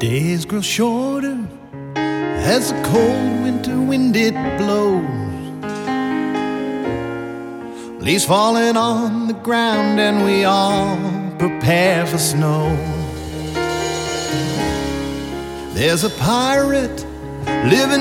Days grow shorter as the cold winter wind it blows. Leaves falling on the ground and we all prepare for snow. There's a pirate living